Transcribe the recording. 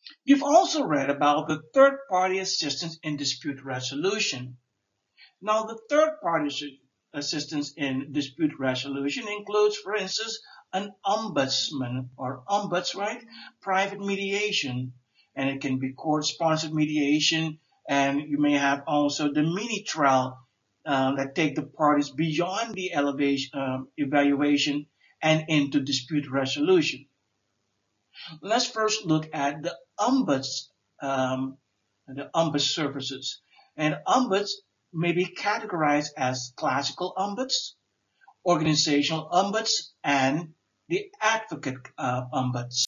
You've also read about the third-party assistance in dispute resolution. Now, the third-party assistance in dispute resolution includes, for instance, an ombudsman or ombuds, right? Private mediation, and it can be court-sponsored mediation, and you may have also the mini trial that take the parties beyond the evaluation and into dispute resolution. Let's first look at um, the ombuds services. And ombuds may be categorized as classical ombuds, organizational ombuds, and the advocate ombuds.